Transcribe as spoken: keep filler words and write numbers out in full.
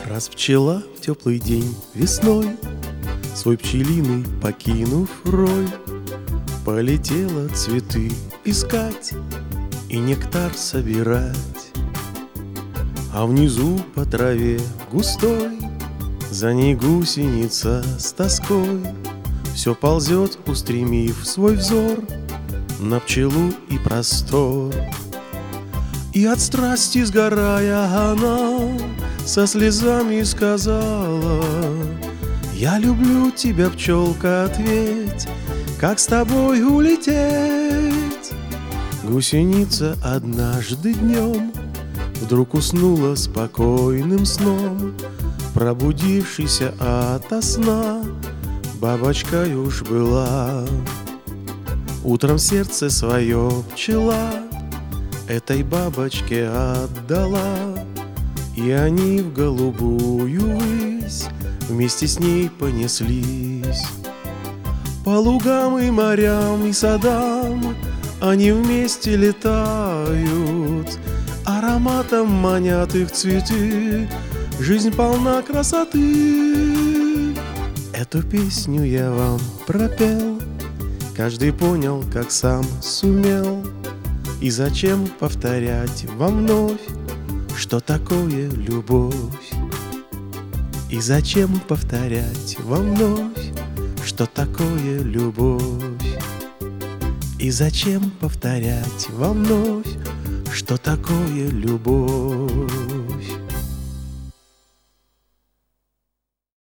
Раз пчела в теплый день весной, свой пчелиный покинув рой, полетела цветы искать и нектар собирать. А внизу по траве густой за ней гусеница с тоской все ползет, устремив свой взор на пчелу и простор. И от страсти сгорая она со слезами сказала: «Я люблю тебя, пчелка, ответь, как с тобой улететь?» Гусеница однажды днем вдруг уснула спокойным сном. Пробудившийся ото сна, бабочкой уж была. Утром сердце свое пчела этой бабочке отдала, и они в голубую высь вместе с ней понеслись. По лугам и морям и садам они вместе летают, ароматом манят их цветы, жизнь полна красоты. Эту песню я вам пропел, каждый понял, как сам сумел. И зачем повторять вам вновь, что такое любовь? И зачем повторять вам вновь, что такое любовь? И зачем повторять вам вновь, что такое любовь?